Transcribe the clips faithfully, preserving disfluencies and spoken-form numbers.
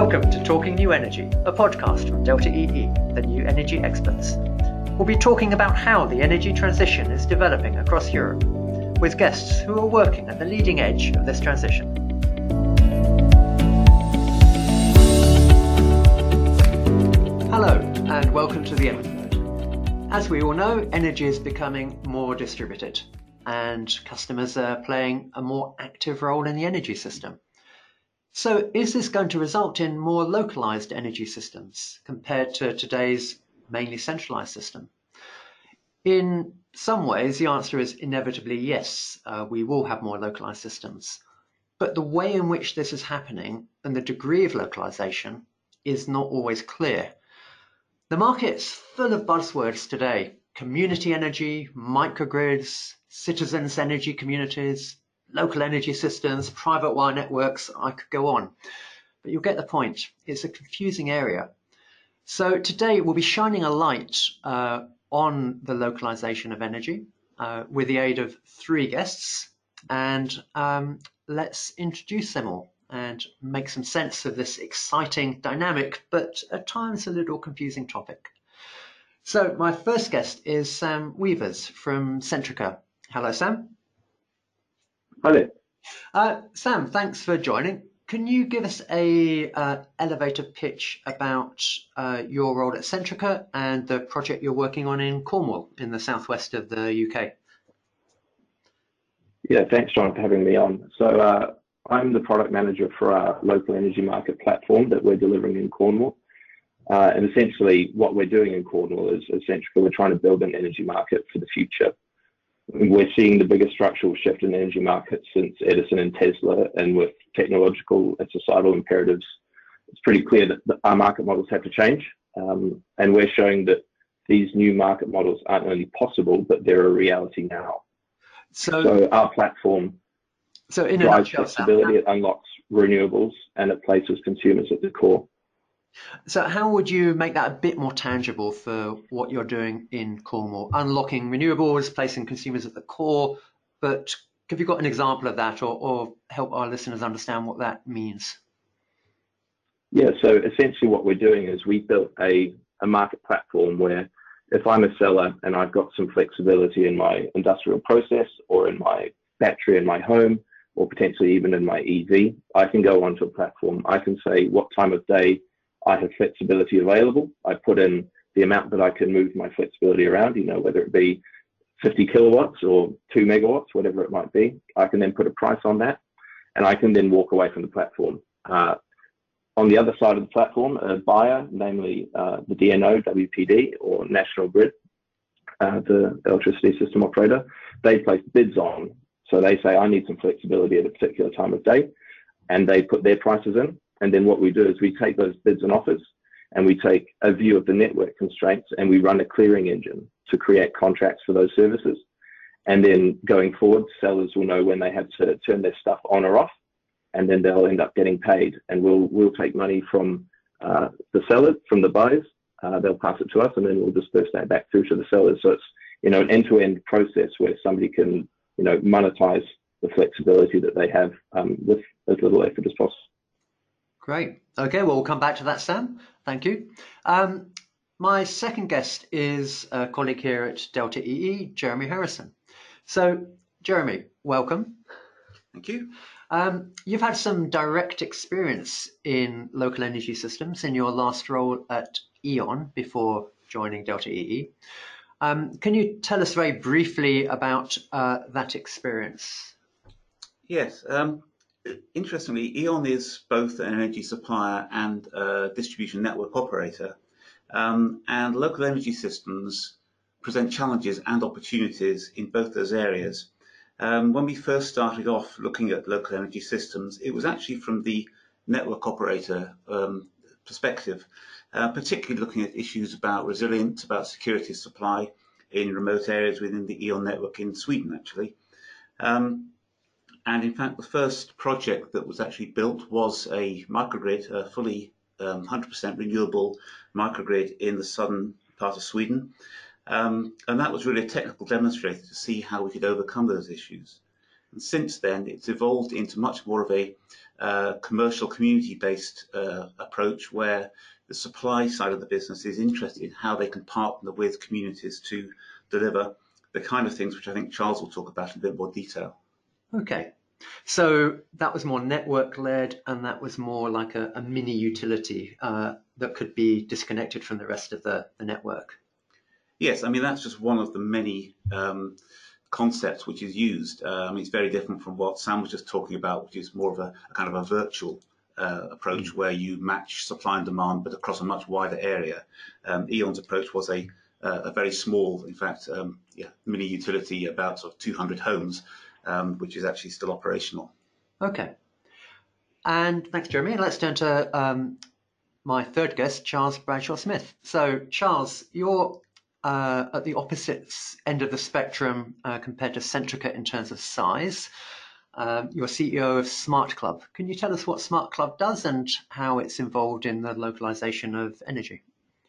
Welcome to Talking New Energy, a podcast from Delta E E, the new energy experts. We'll be talking about how the energy transition is developing across Europe, with guests who are working at the leading edge of this transition. Hello, and welcome to the episode. As we all know, energy is becoming more distributed, and customers are playing a more active role in the energy system. So is this going to result in more localized energy systems compared to today's mainly centralized system? In some ways, the answer is inevitably yes, uh, we will have more localized systems. But the way in which this is happening and the degree of localization is not always clear. The market's full of buzzwords today: community energy, microgrids, citizens' energy communities, local energy systems, private wire networks. I could go on, but you'll get the point. It's a confusing area. So today we'll be shining a light uh, on the localization of energy uh, with the aid of three guests, and um, let's introduce them all and make some sense of this exciting, dynamic, but at times a little confusing topic. So my first guest is Sam Weavers from Centrica. Hello, Sam. Hi there. Uh, Sam, thanks for joining. Can you give us a uh, elevator pitch about uh, your role at Centrica and the project you're working on in Cornwall in the southwest of the U K? Yeah, thanks, John, for having me on. So uh, I'm the product manager for our local energy market platform that we're delivering in Cornwall. Uh, and essentially what we're doing in Cornwall is, at Centrica, we're trying to build an energy market for the future. We're seeing the biggest structural shift in the energy market since Edison and Tesla, and with technological and societal imperatives, it's pretty clear that our market models have to change. Um, and we're showing that these new market models aren't only possible, but they're a reality now. So, so our platform so in drives a nutshell, flexibility, Sam, it unlocks renewables, and it places consumers at the core. So how would you make that a bit more tangible for what you're doing in Cornwall? Unlocking renewables, placing consumers at the core, but have you got an example of that, or, or help our listeners understand what that means? Yeah, so essentially what we're doing is we built a, a market platform where if I'm a seller and I've got some flexibility in my industrial process or in my battery in my home, or potentially even in my E V, I can go onto a platform. I can say what time of day I have flexibility available. I put in the amount that I can move my flexibility around, you know, whether it be fifty kilowatts or two megawatts, whatever it might be. I can then put a price on that, and I can then walk away from the platform. Uh, on the other side of the platform, a buyer, namely uh, the D N O, W P D, or National Grid, uh, the electricity system operator, they place bids on. So they say, I need some flexibility at a particular time of day, and they put their prices in. And then what we do is we take those bids and offers and we take a view of the network constraints and we run a clearing engine to create contracts for those services. And then going forward, sellers will know when they have to turn their stuff on or off, and then they'll end up getting paid. And we'll we'll take money from uh, the sellers, from the buyers. Uh, they'll pass it to us, and then we'll disperse that back through to the sellers. So it's, you know, an end-to-end process where somebody can, you know, monetize the flexibility that they have um, with as little effort as possible. Great. Okay, well, we'll come back to that, Sam. Thank you. Um, my second guest is a colleague here at Delta E E, Jeremy Harrison. So, Jeremy, welcome. Thank you. Um, you've had some direct experience in local energy systems in your last role at E.ON before joining Delta E E. Um, can you tell us very briefly about uh, that experience? Yes. Um, interestingly, E.ON is both an energy supplier and a distribution network operator. Um, and local energy systems present challenges and opportunities in both those areas. Um, when we first started off looking at local energy systems, it was actually from the network operator um, perspective, uh, particularly looking at issues about resilience, about security of supply in remote areas within the E.ON network in Sweden, actually. Um, and in fact, the first project that was actually built was a microgrid, a fully um, one hundred percent renewable microgrid in the southern part of Sweden. Um, and that was really a technical demonstrator to see how we could overcome those issues. And since then, it's evolved into much more of a uh, commercial, community-based uh, approach where the supply side of the business is interested in how they can partner with communities to deliver the kind of things which I think Charles will talk about in a bit more detail. Okay. So that was more network-led, and that was more like a, a mini utility uh, that could be disconnected from the rest of the, the network. Yes, I mean, that's just one of the many um, concepts which is used. Uh, I mean, it's very different from what Sam was just talking about, which is more of a, a kind of a virtual uh, approach mm. where you match supply and demand, but across a much wider area. Um, E.ON's approach was a, uh, a very small, in fact, um, yeah, mini utility, about sort of two hundred homes, um, which is actually still operational. Okay. And thanks, Jeremy. Let's turn to um, my third guest, Charles Bradshaw-Smith. So, Charles, you're uh, at the opposite end of the spectrum uh, compared to Centrica in terms of size. Um, you're C E O of Smart Club. Can you tell us what Smart Club does and how it's involved in the localization of energy?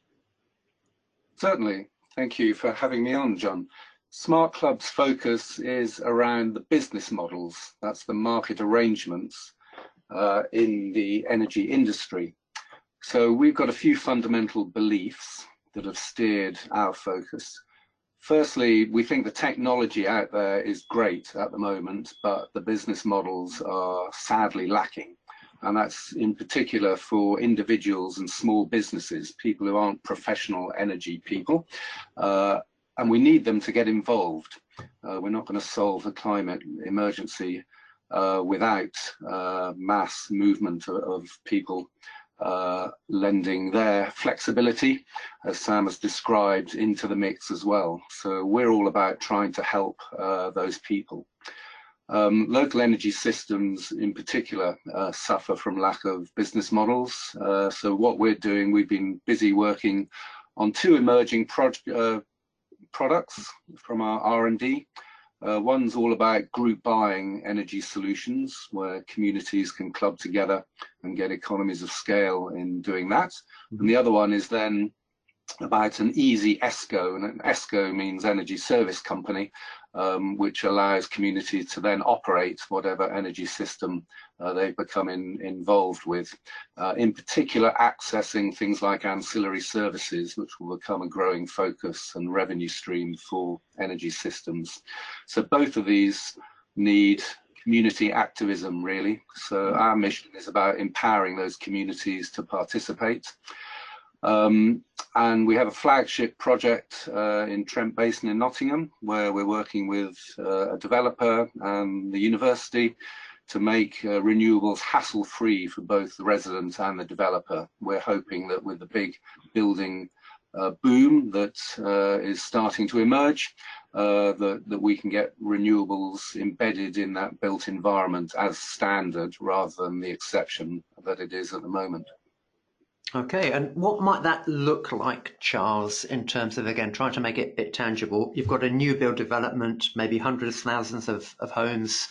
Certainly. Thank you for having me on, John. Smart Club's focus is around the business models. That's the market arrangements uh, in the energy industry. So we've got a few fundamental beliefs that have steered our focus. Firstly, we think the technology out there is great at the moment, but the business models are sadly lacking. And that's in particular for individuals and small businesses, people who aren't professional energy people. Uh, and we need them to get involved. Uh, we're not going to solve the climate emergency uh, without uh, mass movement of, of people Uh, lending their flexibility, as Sam has described, into the mix as well. So we're all about trying to help uh, those people. Um, local energy systems in particular uh, suffer from lack of business models. Uh, so what we're doing, we've been busy working on two emerging pro uh, products from our R and D. Uh, one's all about group buying energy solutions, where communities can club together and get economies of scale in doing that. Mm-hmm. And the other one is then about an easy ESCO, and an ESCO means energy service company, um, which allows communities to then operate whatever energy system uh, they become in, involved with. Uh, in particular, accessing things like ancillary services, which will become a growing focus and revenue stream for energy systems. So both of these need community activism, really. So our mission is about empowering those communities to participate. Um, and we have a flagship project uh, in Trent Basin in Nottingham, where we're working with uh, a developer and the university to make uh, renewables hassle-free for both the resident and the developer. We're hoping that with the big building uh, boom that uh, is starting to emerge, uh, that, that we can get renewables embedded in that built environment as standard rather than the exception that it is at the moment. Okay, and what might that look like, Charles, in terms of, again, trying to make it a bit tangible? You've got a new build development, maybe hundreds of thousands of, of homes.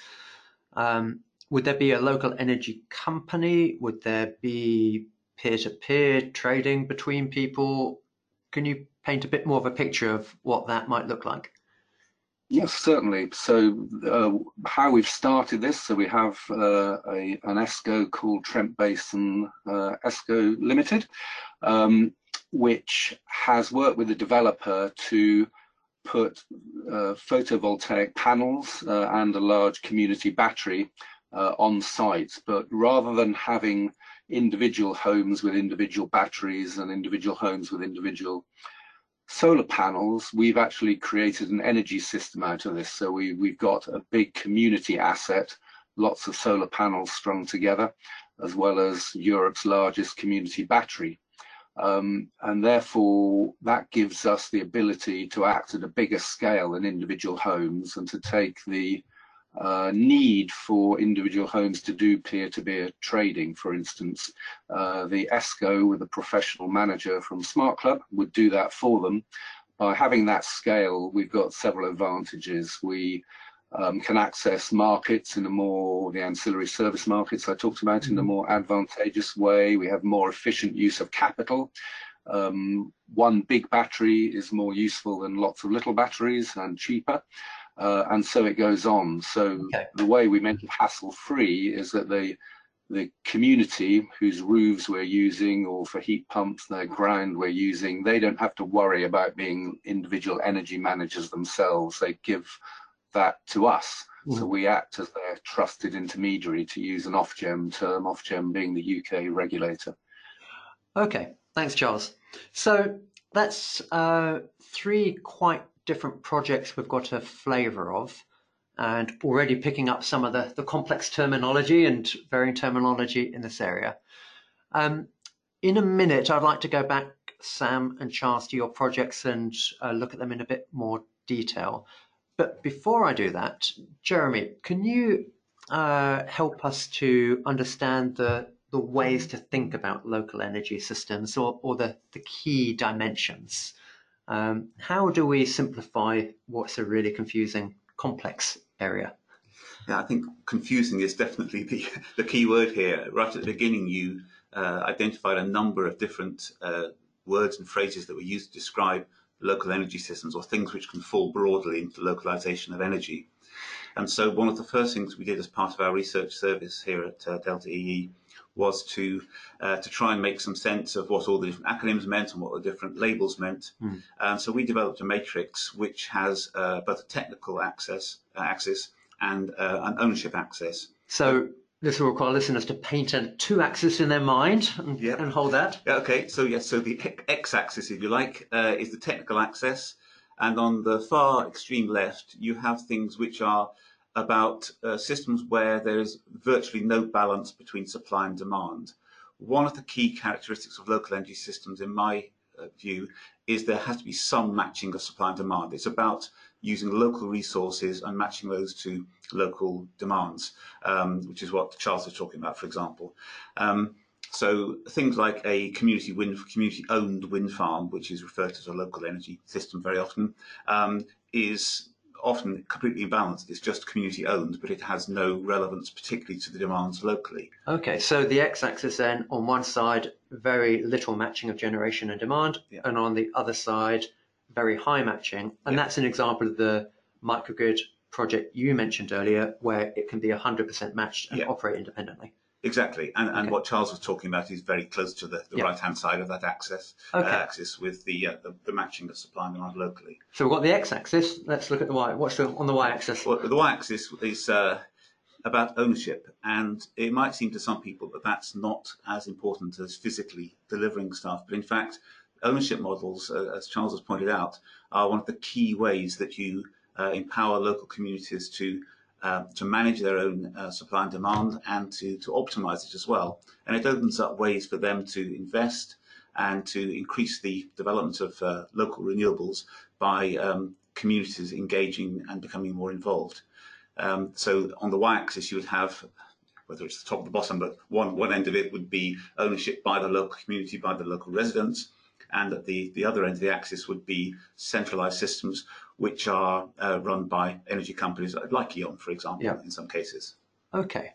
Um, would there be a local energy company? Would there be peer-to-peer trading between people? Can you paint a bit more of a picture of what that might look like? Yes, certainly. So uh, how we've started this, so we have uh, a, an ESCO called Trent Basin uh, ESCO Limited, um, which has worked with the developer to put uh, photovoltaic panels uh, and a large community battery uh, on site. But rather than having individual homes with individual batteries and individual homes with individual solar panels, we've actually created an energy system out of this. So we, we've got a big community asset, lots of solar panels strung together, as well as Europe's largest community battery. Um, and therefore, that gives us the ability to act at a bigger scale than individual homes and to take the Uh, need for individual homes to do peer-to-peer trading. For instance, uh, the ESCO with a professional manager from Smart Club would do that for them. By having that scale, we've got several advantages. We um, can access markets in a more, the ancillary service markets I talked about, in a more advantageous way. We have more efficient use of capital. Um, one big battery is more useful than lots of little batteries and cheaper. Uh, and so it goes on. So Okay. the way we make it hassle-free is that the the community whose roofs we're using, or for heat pumps, their ground we're using, they don't have to worry about being individual energy managers themselves. They give that to us. Mm. So we act as their trusted intermediary, to use an Ofgem term, Ofgem being the U K regulator. Okay, thanks, Charles. So that's uh, three quite different projects we've got a flavour of, and already picking up some of the, the complex terminology and varying terminology in this area. Um, in a minute, I'd like to go back, Sam and Charles, to your projects and uh, look at them in a bit more detail. But before I do that, Jeremy, can you uh, help us to understand the, the ways to think about local energy systems, or, or the, the key dimensions? Um, how do we simplify what's a really confusing, complex area? Yeah, I think confusing is definitely the, the key word here. Right at the beginning, you uh, identified a number of different uh, words and phrases that were used to describe local energy systems, or things which can fall broadly into localization of energy. And so one of the first things we did as part of our research service here at uh, Delta E E was to uh, to try and make some sense of what all the different acronyms meant and what the different labels meant. Mm. And so we developed a matrix which has uh, both a technical access uh, axis and uh, an ownership axis. So this will require listeners to paint a two-axis in their mind and, yep. and hold that. Yeah, okay, so yes, so the x-axis, if you like, uh, is the technical access. And on the far extreme left, you have things which are about uh, systems where there is virtually no balance between supply and demand. One of the key characteristics of local energy systems, in my uh, view, is there has to be some matching of supply and demand. It's about using local resources and matching those to local demands, um, which is what Charles was talking about, for example. Um, so things like a community wind, community-owned wind farm, which is referred to as a local energy system very often, um, is often completely imbalanced. It's just community-owned, but it has no relevance particularly to the demands locally. Okay, so the x-axis then, on one side, very little matching of generation and demand, yeah. and on the other side, very high matching. And yeah. that's an example of the microgrid project you mentioned earlier, where it can be one hundred percent matched and yeah. operate independently. Exactly, and, and okay. what Charles was talking about is very close to the, the yeah. right-hand side of that axis, okay. uh, axis with the, uh, the the matching of supply and demand locally. So we've got the x-axis. Let's look at the y. What's the, on the y-axis? Well, the y-axis is uh, about ownership, and it might seem to some people that that's not as important as physically delivering stuff. But in fact, ownership models, uh, as Charles has pointed out, are one of the key ways that you uh, empower local communities to Uh, to manage their own uh, supply and demand, and to, to optimize it as well. And it opens up ways for them to invest and to increase the development of uh, local renewables by um, communities engaging and becoming more involved. Um, so on the y-axis you would have, whether it's the top or the bottom, but one, one end of it would be ownership by the local community, by the local residents, and at the, the other end of the axis would be centralized systems which are uh, run by energy companies like E O N, for example, yeah. in some cases. Okay,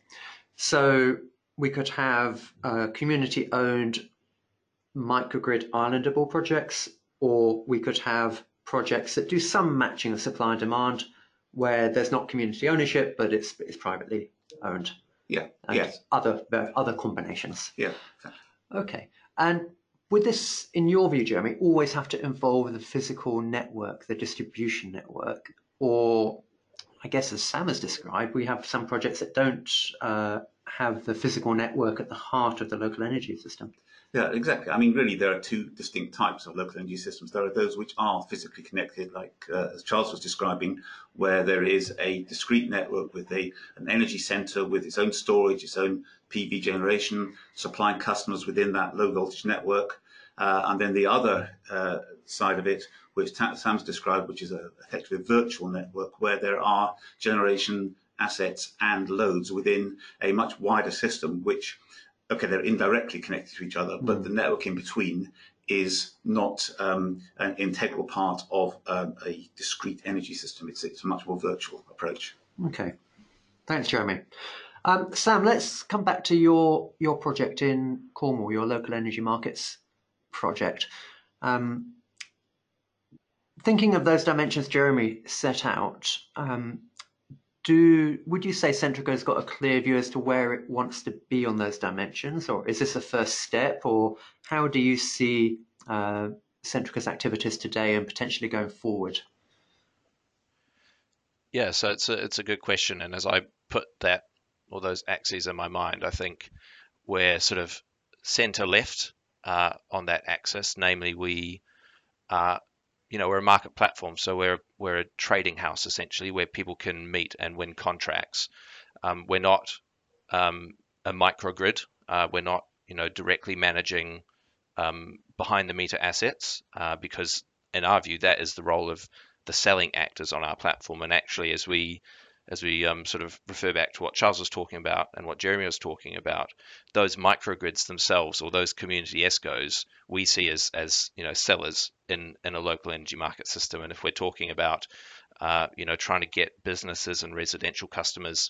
so we could have uh, community-owned microgrid islandable projects, or we could have projects that do some matching of supply and demand where there's not community ownership, but it's, it's privately owned. Yeah, and yes. Other, other combinations. Yeah, exactly. Okay, and would this, in your view, Jeremy, always have to involve the physical network, the distribution network? Or, I guess as Sam has described, we have some projects that don't uh, have the physical network at the heart of the local energy system. Yeah, exactly. I mean, really, there are two distinct types of local energy systems. There are those which are physically connected, like uh, as Charles was describing, where there is a discrete network with a an energy centre with its own storage, its own P V generation, supplying customers within that low voltage network. Uh, and then the other uh, side of it, which Sam's described, which is a, effectively a virtual network, where there are generation assets and loads within a much wider system, which, okay, they're indirectly connected to each other, but mm. the network in between is not um, an integral part of um, a discrete energy system. It's, it's a much more virtual approach. Okay, thanks, Jeremy. Um, Sam, let's come back to your your project in Cornwall, your local energy markets project. Um, thinking of those dimensions Jeremy set out, um, do would you say Centrica's got a clear view as to where it wants to be on those dimensions, or is this a first step, or how do you see uh, Centrica's activities today and potentially going forward? Yeah, so it's a it's a good question, and as I put that all those axes in my mind, I think we're sort of center left uh, on that axis. Namely, we are, you know, we're a market platform, so we're we're a trading house essentially, where people can meet and win contracts. Um, we're not um, a microgrid. Uh, we're not, you know, directly managing um, behind the meter assets, uh, because in our view that is the role of the selling actors on our platform. And actually, as we as we um, sort of refer back to what Charles was talking about and what Jeremy was talking about, those microgrids themselves, or those community ESCOs, we see as as you know sellers in in a local energy market system. And if we're talking about uh, you know trying to get businesses and residential customers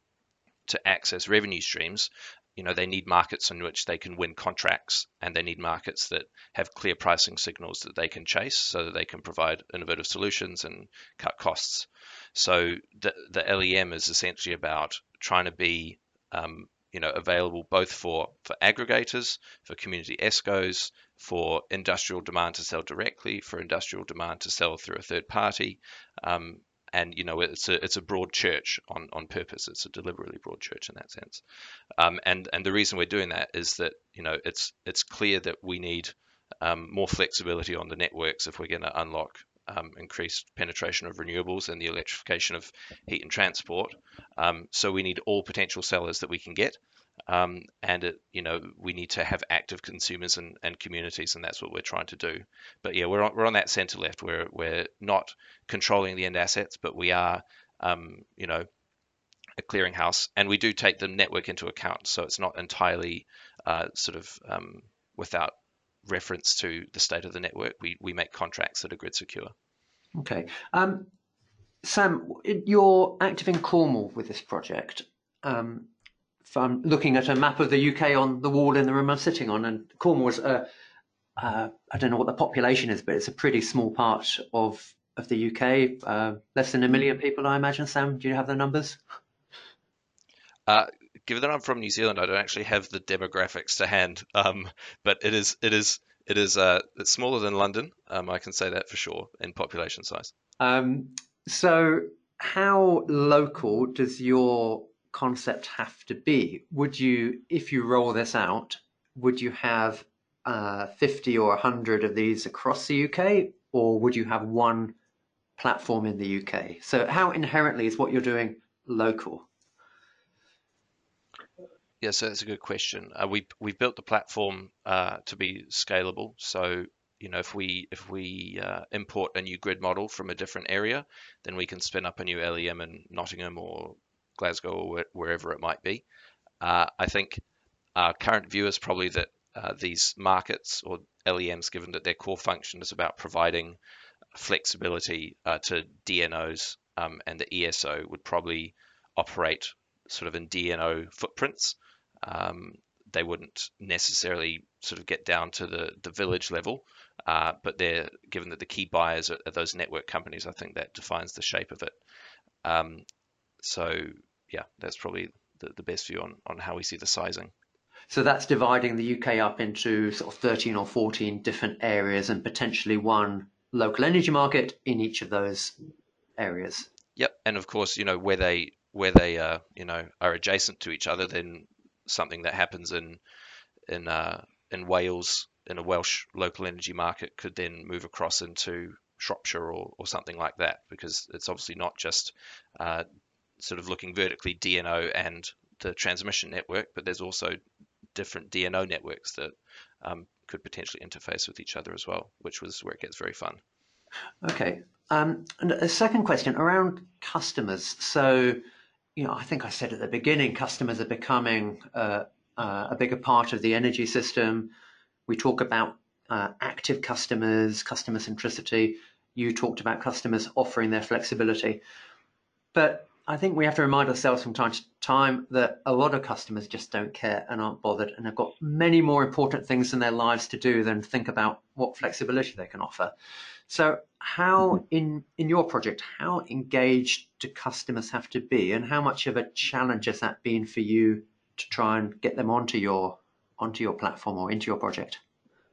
to access revenue streams, you know, they need markets in which they can win contracts, and they need markets that have clear pricing signals that they can chase so that they can provide innovative solutions and cut costs. So the, the L E M is essentially about trying to be, um, you know, available both for, for aggregators, for community ESCOs, for industrial demand to sell directly, for industrial demand to sell through a third party. Um, and you know it's a it's a broad church on on purpose. It's a deliberately broad church in that sense. Um, and and the reason we're doing that is that you know it's it's clear that we need um, more flexibility on the networks if we're going to unlock um, increased penetration of renewables and the electrification of heat and transport. Um, so we need all potential sellers that we can get. Um, and it, you know, we need to have active consumers and, and communities, and that's what we're trying to do. But yeah, we're on, we're on that center left. We're we're not controlling the end assets, but we are, um, you know, a clearinghouse, and we do take the network into account. So it's not entirely uh, sort of um, without reference to the state of the network. We we make contracts that are grid secure. Okay, um, Sam, you're active in Cornwall with this project. Um, if I'm looking at a map of the U K on the wall in the room I'm sitting on, and Cornwall's a, uh, I don't know what the population is, but it's a pretty small part of of the U K, uh, less than a million people, I imagine. Sam, do you have the numbers? Uh, given that I'm from New Zealand, I don't actually have the demographics to hand, um, but it is it is it is uh, it's smaller than London. Um, I can say that for sure in population size. Um, so, how local does your concept have to be? Would you, if you roll this out, would you have uh, fifty or one hundred of these across the U K, or would you have one platform in the U K? So, how inherently is what you're doing local? Yeah, so that's a good question. Uh, we we built the platform uh, to be scalable. So you know, if we if we uh, import a new grid model from a different area, then we can spin up a new L E M in Nottingham or Glasgow or wh wherever it might be. Uh, I think our current view is probably that uh, these markets or L E Ms, given that their core function is about providing flexibility uh, to D N Os, um, and the E S O would probably operate sort of in D N O footprints. Um, they wouldn't necessarily sort of get down to the, the village level, uh, but they're given that the key buyers are, are those network companies. I think that defines the shape of it. Um, so yeah, that's probably the, the best view on, on how we see the sizing. So that's dividing the U K up into sort of thirteen or fourteen different areas and potentially one local energy market in each of those areas. Yep, and of course, you know, where they where they uh, you know are adjacent to each other, then something that happens in in uh, in Wales in a Welsh local energy market could then move across into Shropshire or, or something like that, because it's obviously not just uh, sort of looking vertically D N O and the transmission network, but there's also different D N O networks that um, could potentially interface with each other as well, which was where it gets very fun. Okay. Um, and a second question around customers. So, you know, I think I said at the beginning, customers are becoming uh, uh, a bigger part of the energy system. We talk about uh, active customers, customer centricity. You talked about customers offering their flexibility. But I think we have to remind ourselves from time to time that a lot of customers just don't care and aren't bothered, and have got many more important things in their lives to do than think about what flexibility they can offer. So how, in, in your project, how engaged do customers have to be, and how much of a challenge has that been for you to try and get them onto your, onto your platform or into your project?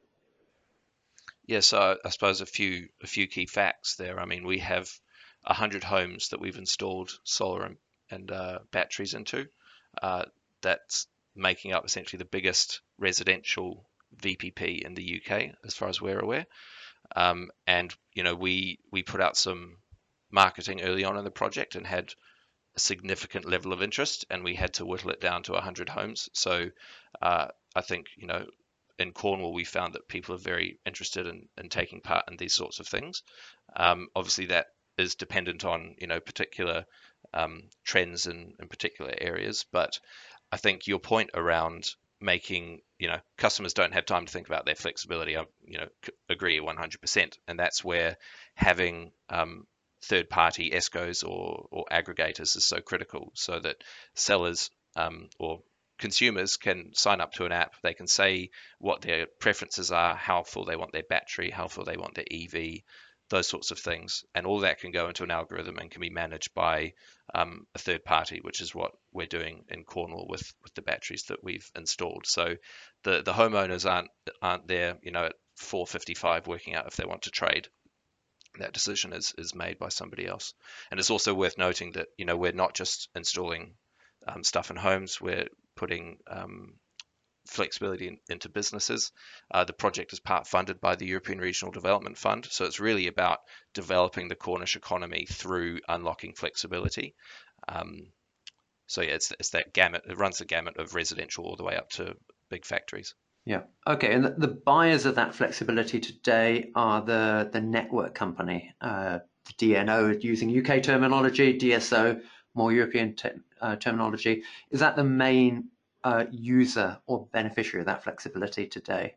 Yeah, so I suppose a few a few key facts there. I mean, we have one hundred homes that we've installed solar and, and uh, batteries into. Uh, that's making up essentially the biggest residential V P P in the U K, as far as we're aware. Um, and you know, we we put out some marketing early on in the project and had a significant level of interest, and we had to whittle it down to one hundred homes. So uh, I think, you know, in Cornwall, we found that people are very interested in, in taking part in these sorts of things. Um, obviously, that is dependent on, you know, particular um, trends in, in particular areas. But I think your point around making, you know, customers don't have time to think about their flexibility, I, you know, agree one hundred percent. And that's where having um, third-party ESCOs or, or aggregators is so critical, so that sellers um, or consumers can sign up to an app. They can say what their preferences are, how full they want their battery, how full they want their E V, those sorts of things. And all that can go into an algorithm and can be managed by um, a third party, which is what we're doing in Cornwall with, with the batteries that we've installed. So the, the homeowners aren't aren't there, you know, at four fifty-five working out if they want to trade. That decision is, is made by somebody else. And it's also worth noting that, you know, we're not just installing um, stuff in homes, we're putting um, flexibility in, into businesses. Uh, the project is part funded by the European Regional Development Fund, so it's really about developing the Cornish economy through unlocking flexibility. Um, so yeah, it's, it's that gamut. It runs the gamut of residential all the way up to big factories. Yeah. Okay. And the, the buyers of that flexibility today are the the network company, uh, the D N O using U K terminology, D S O more European te uh, terminology. Is that the main uh, user or beneficiary of that flexibility today?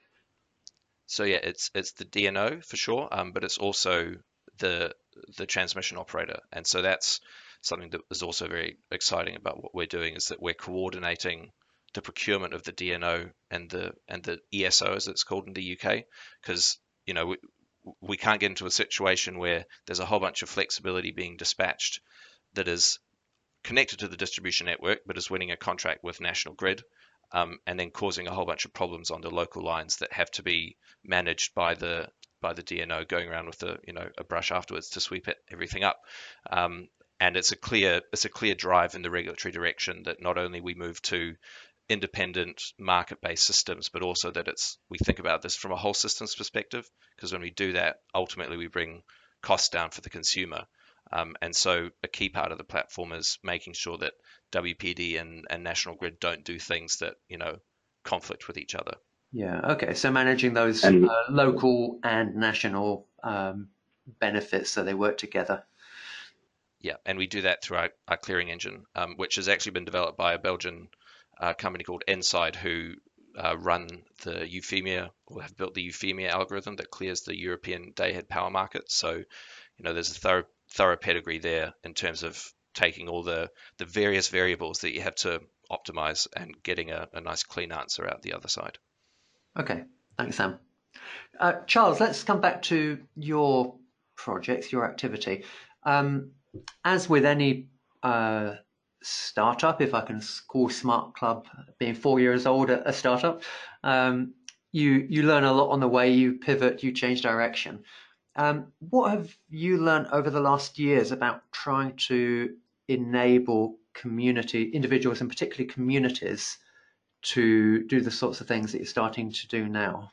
So yeah, it's it's the D N O for sure, um, but it's also the the transmission operator, and so that's something that is also very exciting about what we're doing, is that we're coordinating the procurement of the D N O and the and the E S O, as it's called in the U K, because you know we we can't get into a situation where there's a whole bunch of flexibility being dispatched that is connected to the distribution network but is winning a contract with National Grid, um, and then causing a whole bunch of problems on the local lines that have to be managed by the by the D N O going around with a you know a brush afterwards to sweep it everything up. Um, and it's a clear it's a clear drive in the regulatory direction that not only we move to independent market-based systems, but also that it's we think about this from a whole systems perspective, because when we do that, ultimately we bring costs down for the consumer. Um, and so a key part of the platform is making sure that W P D and, and National Grid don't do things that you know conflict with each other. Yeah. Okay. So managing those And uh, local and national um, benefits so they work together. Yeah, and we do that through our, our clearing engine, um, which has actually been developed by a Belgian uh, company called Enside, who uh, run the Euphemia, or have built the Euphemia algorithm that clears the European day-ahead power market. So, you know, there's a thorough, thorough pedigree there in terms of taking all the, the various variables that you have to optimize and getting a, a nice clean answer out the other side. Okay, thanks, Sam. Uh, Charles, let's come back to your projects, your activity. Um, as with any uh, startup, if I can call Smart Club, being four years old, a, a startup, um, you you learn a lot on the way. You pivot, you change direction. Um, what have you learned over the last years about trying to enable community individuals, and particularly communities, to do the sorts of things that you're starting to do now?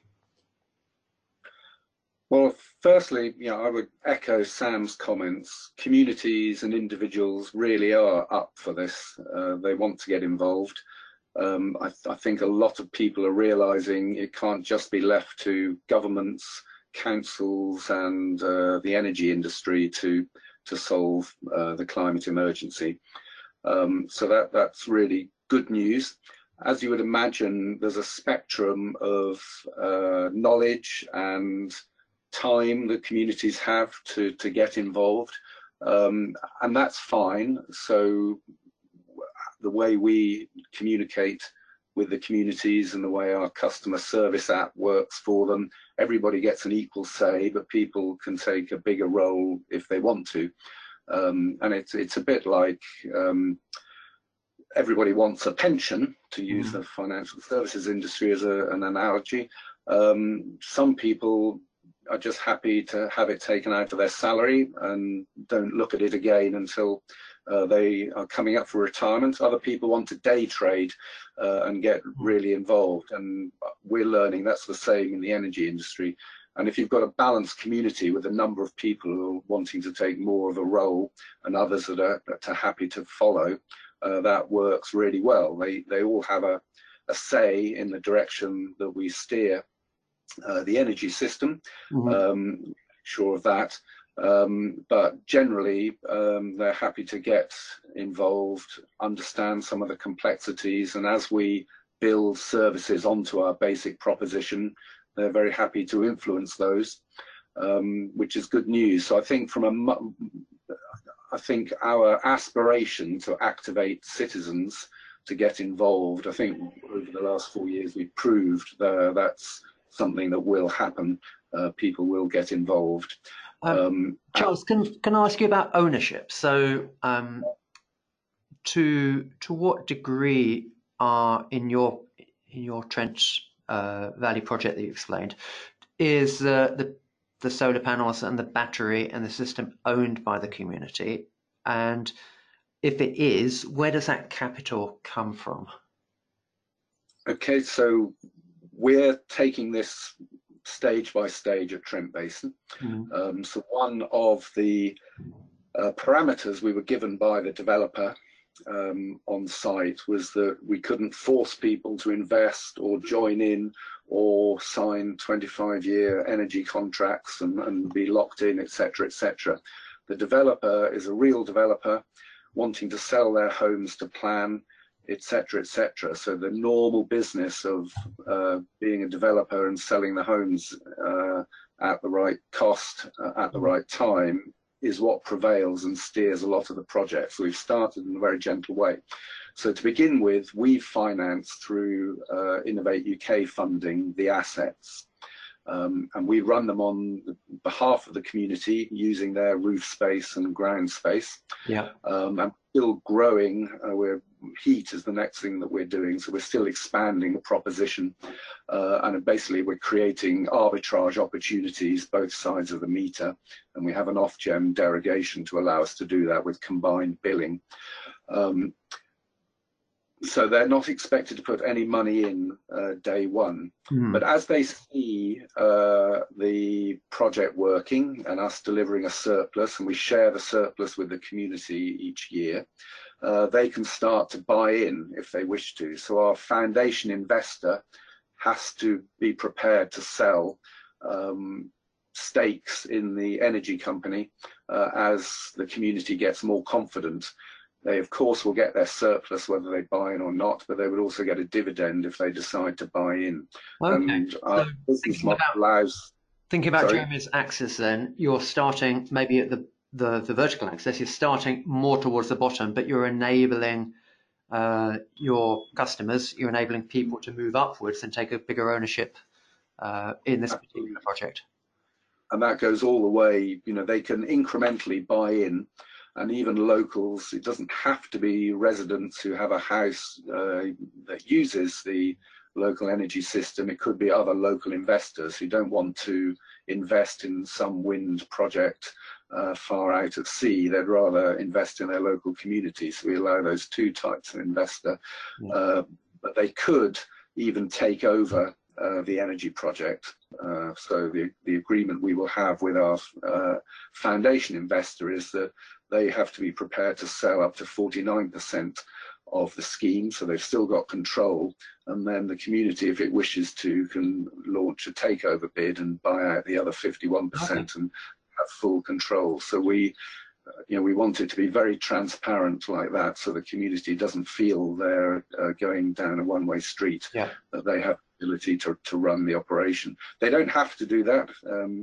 Well, firstly, you know, I would echo Sam's comments. Communities and individuals really are up for this. Uh, they want to get involved. Um, I, I think a lot of people are realizing it can't just be left to governments, councils, and uh, the energy industry to to solve uh, the climate emergency. Um, so that that's really good news. As you would imagine, there's a spectrum of uh, knowledge and time that communities have to, to get involved. Um, and that's fine. So the way we communicate with the communities and the way our customer service app works for them, everybody gets an equal say, but people can take a bigger role if they want to. Um, and it's, it's a bit like um, everybody wants a pension, to use mm-hmm. the financial services industry as a, an analogy. Um, some people are just happy to have it taken out of their salary and don't look at it again until uh, they are coming up for retirement. Other people want to day trade uh, and get really involved, and we're learning that's the same in the energy industry. And if you've got a balanced community with a number of people who are wanting to take more of a role and others that are, that are happy to follow, uh, that works really well. They, they all have a, a say in the direction that we steer uh, the energy system. Mm-hmm. um, sure of that. Um, but generally, um, they're happy to get involved, understand some of the complexities, and as we build services onto our basic proposition, they're very happy to influence those, um, which is good news. So I think from a, I think our aspiration to activate citizens to get involved, I think over the last four years we've proved that that's something that will happen. Uh, people will get involved. Um, um, Charles, can can I ask you about ownership? So, um, to to what degree are in your in your Trent uh, Valley project that you explained, is uh, the the solar panels and the battery and the system owned by the community? And if it is, where does that capital come from? Okay, so we're taking this stage by stage at Trent Basin. Mm-hmm. um, so one of the uh, parameters we were given by the developer um, on site was that we couldn't force people to invest or join in or sign twenty-five year energy contracts and, and be locked in, et cetera, et cetera. The developer is a real developer wanting to sell their homes to plan, et cetera, et cetera. So the normal business of uh, being a developer and selling the homes uh, at the right cost, uh, at the right time, is what prevails and steers a lot of the projects. So we've started in a very gentle way. So to begin with, we've financed through uh, Innovate U K funding the assets. Um, and we run them on behalf of the community using their roof space and ground space. Yeah. Um, and still growing. Uh, we're heat is the next thing that we're doing, so we're still expanding the proposition, uh, and basically we're creating arbitrage opportunities both sides of the meter, and we have an off-gem derogation to allow us to do that with combined billing. Um, So they're not expected to put any money in uh, day one, mm. but as they see uh, the project working and us delivering a surplus, and we share the surplus with the community each year, uh, they can start to buy in if they wish to. So our foundation investor has to be prepared to sell um, stakes in the energy company uh, as the community gets more confident. They, of course, will get their surplus whether they buy in or not, but they would also get a dividend if they decide to buy in. Okay. And our so business model about, allows... Thinking about sorry? Jeremy's axis then, you're starting maybe at the, the, the vertical axis, you're starting more towards the bottom, but you're enabling uh, your customers, you're enabling people to move upwards and take a bigger ownership uh, in this particular project. And that goes all the way, you know, they can incrementally buy in. And even locals, it doesn't have to be residents who have a house uh, that uses the local energy system. It could be other local investors who don't want to invest in some wind project uh, far out at sea. They'd rather invest in their local community. So we allow those two types of investor. Yeah. Uh, but they could even take over uh, the energy project. Uh, so the, the agreement we will have with our uh, foundation investor is that they have to be prepared to sell up to forty-nine percent of the scheme, so they've still got control, and then the community, if it wishes to, can launch a takeover bid and buy out the other fifty-one percent okay. and have full control. So we, uh, you know, we want it to be very transparent like that, so the community doesn't feel they're uh, going down a one-way street, yeah. that they have the ability to, to run the operation. They don't have to do that. Um,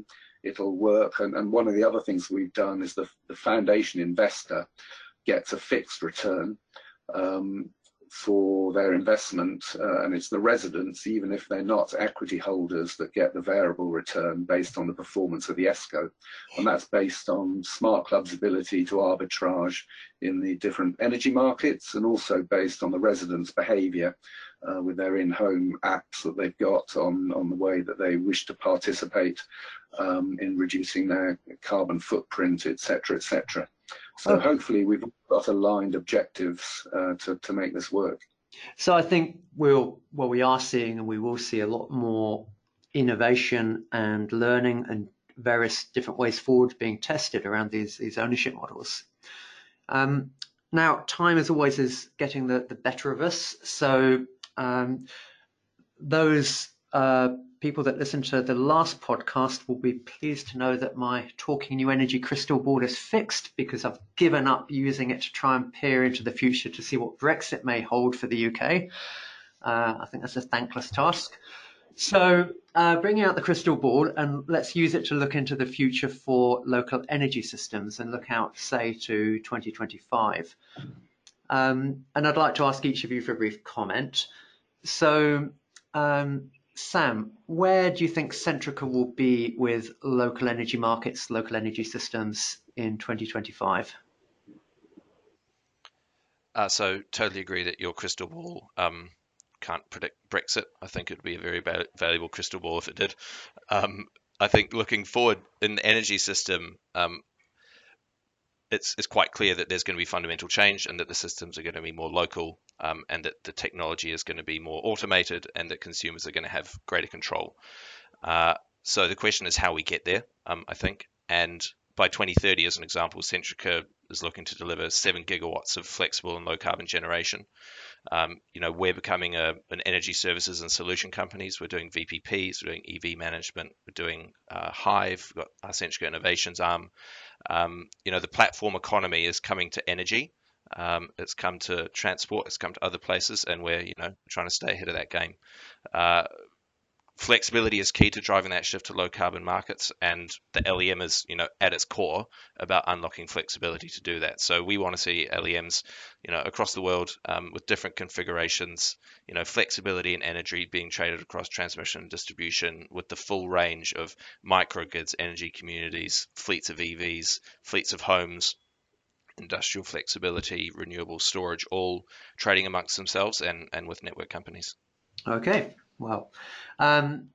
it'll work. And, and one of the other things we've done is the, the foundation investor gets a fixed return um, for their investment, uh, and it's the residents, even if they're not equity holders, that get the variable return based on the performance of the ESCO. And that's based on Smart Club's ability to arbitrage in the different energy markets, and also based on the residents' behaviour uh, with their in-home apps that they've got on, on the way that they wish to participate um, in reducing their carbon footprint, et cetera, et cetera. So okay. Hopefully we've got aligned objectives uh, to, to make this work. So I think we'll, what we are seeing, and we will see a lot more innovation and learning and various different ways forward being tested around these, these ownership models. Um, now, time as always is getting the, the better of us. So um, those uh, people that listen to the last podcast will be pleased to know that my Talking New Energy crystal ball is fixed, because I've given up using it to try and peer into the future to see what Brexit may hold for the U K. Uh, I think that's a thankless task. So uh, bringing out the crystal ball, and let's use it to look into the future for local energy systems and look out, say, to twenty twenty-five. Um, and I'd like to ask each of you for a brief comment. So, um, Sam, where do you think Centrica will be with local energy markets, local energy systems in twenty twenty-five? Uh, so totally agree that your crystal ball um, can't predict Brexit. I think it would be a very va- valuable crystal ball if it did. Um, I think looking forward in the energy system, um, it's, it's quite clear that there's going to be fundamental change, and that the systems are going to be more local, um, and that the technology is going to be more automated, and that consumers are going to have greater control. Uh, so the question is how we get there, um, I think. And by twenty thirty, as an example, Centrica is looking to deliver seven gigawatts of flexible and low carbon generation. Um, you know, we're becoming a, an energy services and solution companies. We're doing V P Ps, we're doing E V management, we're doing uh, Hive, we've got our Centrica Innovations arm. Um, you know, the platform economy is coming to energy. Um, it's come to transport, it's come to other places, and we're, you know, trying to stay ahead of that game. Uh, Flexibility is key to driving that shift to low carbon markets, and the L E M is, you know, at its core about unlocking flexibility to do that. So we want to see L E Ms, you know, across the world um, with different configurations, you know, flexibility and energy being traded across transmission and distribution with the full range of microgrids, energy communities, fleets of E Vs, fleets of homes, industrial flexibility, renewable storage, all trading amongst themselves and, and with network companies. Okay, well, um,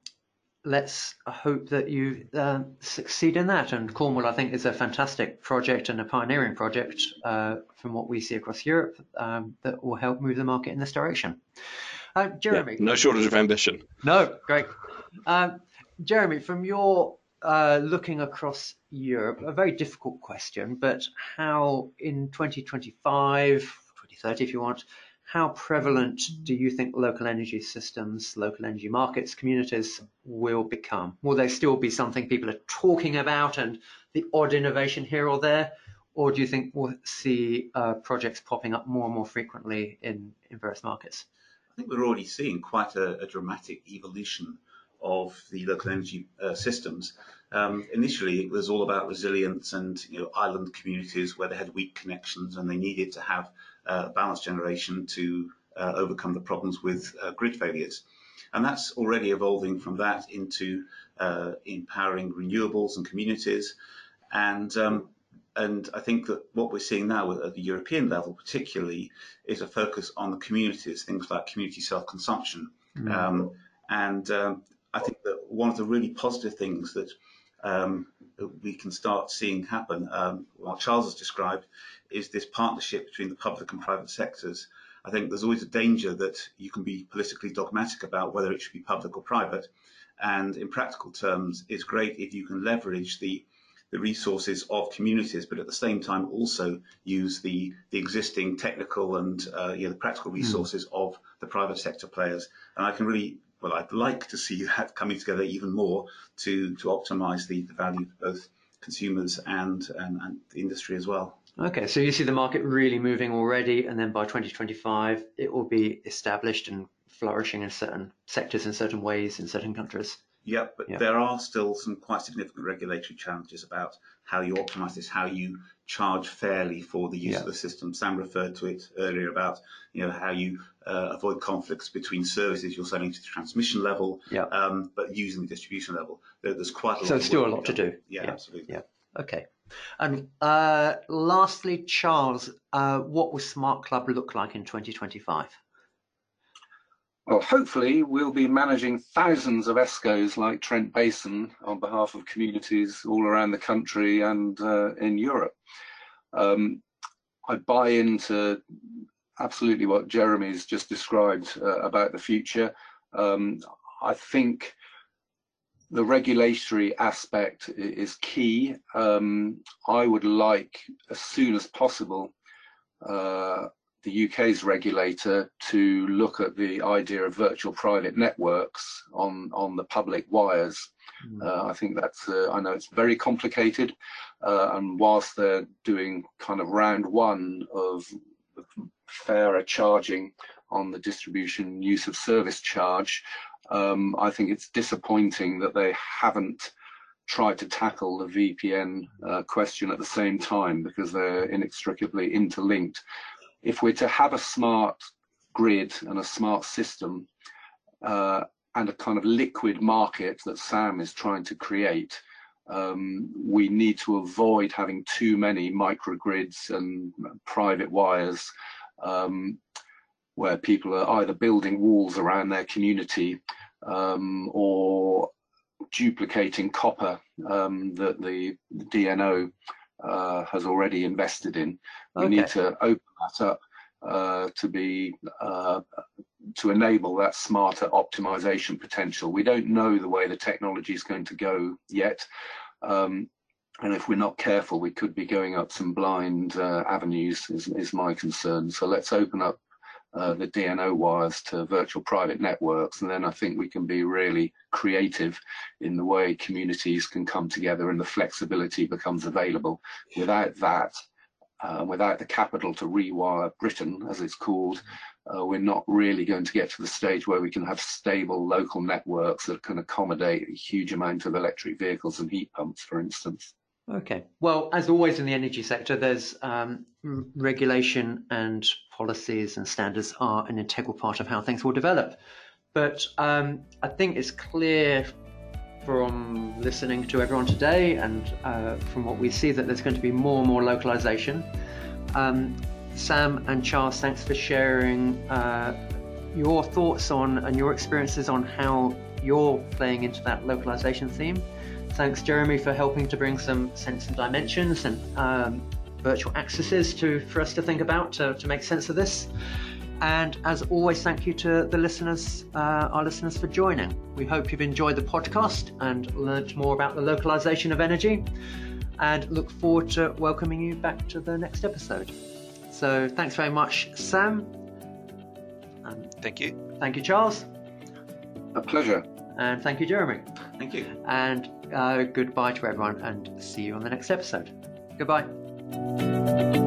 let's hope that you uh, succeed in that. And Cornwall, I think, is a fantastic project and a pioneering project uh, from what we see across Europe um, that will help move the market in this direction. Uh, Jeremy? Yeah, no shortage of ambition. No, great. Um, Jeremy, from your uh, looking across Europe, a very difficult question, but how in twenty twenty-five, twenty thirty if you want, how prevalent do you think local energy systems, local energy markets, communities will become? Will they still be something people are talking about and the odd innovation here or there? Or do you think we'll see uh, projects popping up more and more frequently in, in various markets? I think we're already seeing quite a, a dramatic evolution of the local energy uh, systems. Um, initially, it was all about resilience and, you know, island communities where they had weak connections and they needed to have uh, balanced generation to uh, overcome the problems with uh, grid failures. And that's already evolving from that into uh, empowering renewables and communities. And um, and I think that what we're seeing now at the European level, particularly, is a focus on the communities, things like community self-consumption. Mm. Um, and um, I think that one of the really positive things that um, we can start seeing happen, um, what Charles has described, is this partnership between the public and private sectors. I think there's always a danger that you can be politically dogmatic about whether it should be public or private. And in practical terms, it's great if you can leverage the the resources of communities, but at the same time also use the, the existing technical and uh, you know, the practical resources mm. of the private sector players. And I can really, well, I'd like to see that coming together even more to, to optimize the, the value of both consumers and, and, and the industry as well. Okay, so you see the market really moving already, and then by twenty twenty-five, it will be established and flourishing in certain sectors in certain ways in certain countries. Yeah, but Yeah. there are still some quite significant regulatory challenges about how you optimize this, how you charge fairly for the use Yeah. of the system. Sam referred to it earlier about, you know, how you uh, avoid conflicts between services you're selling to the transmission level, Yeah. um, but using the distribution level. There, there's quite a lot. So of still work a lot to done. do. Yeah, Yeah. absolutely. Yeah. Okay. And uh, lastly, Charles, uh, what will Smart Club look like in twenty twenty-five? Well, hopefully we'll be managing thousands of ESCOs like Trent Basin on behalf of communities all around the country and uh, in Europe. Um, I buy into absolutely what Jeremy's just described uh, about the future. Um, I think the regulatory aspect is key. Um, I would like, as soon as possible, uh, the U K's regulator to look at the idea of virtual private networks on, on the public wires. Mm. Uh, I think that's, uh, I know it's very complicated, uh, and whilst they're doing kind of round one of fairer charging on the distribution use of service charge, um, I think it's disappointing that they haven't tried to tackle the V P N uh, question at the same time, because they're inextricably interlinked. If we're to have a smart grid and a smart system uh, and a kind of liquid market that Sam is trying to create, um, we need to avoid having too many microgrids and private wires um, where people are either building walls around their community um, or duplicating copper um, that the D N O uh, has already invested in. We Okay. need to open that up uh, to be uh, to enable that smarter optimization potential. We don't know the way the technology is going to go yet, um, and if we're not careful, we could be going up some blind uh, avenues. Is, is my concern. So let's open up Uh, the D N O wires to virtual private networks, and then I think we can be really creative in the way communities can come together and the flexibility becomes available. Without that, uh, without the capital to rewire Britain, as it's called, uh, we're not really going to get to the stage where we can have stable local networks that can accommodate a huge amount of electric vehicles and heat pumps, for instance. Okay. Well, as always in the energy sector, there's um, regulation and policies and standards are an integral part of how things will develop. But um, I think it's clear from listening to everyone today and uh, from what we see that there's going to be more and more localization. Um, Sam and Charles, thanks for sharing uh, your thoughts on and your experiences on how you're playing into that localization theme. Thanks, Jeremy, for helping to bring some sense and dimensions and um, virtual accesses to for us to think about to, to make sense of this. And as always, thank you to the listeners, uh, our listeners, for joining. We hope you've enjoyed the podcast and learned more about the localization of energy, and look forward to welcoming you back to the next episode. So thanks very much, Sam. Um, thank you. Thank you, Charles. A pleasure. And thank you, Jeremy. Thank you. And uh, goodbye to everyone, and see you on the next episode. Goodbye.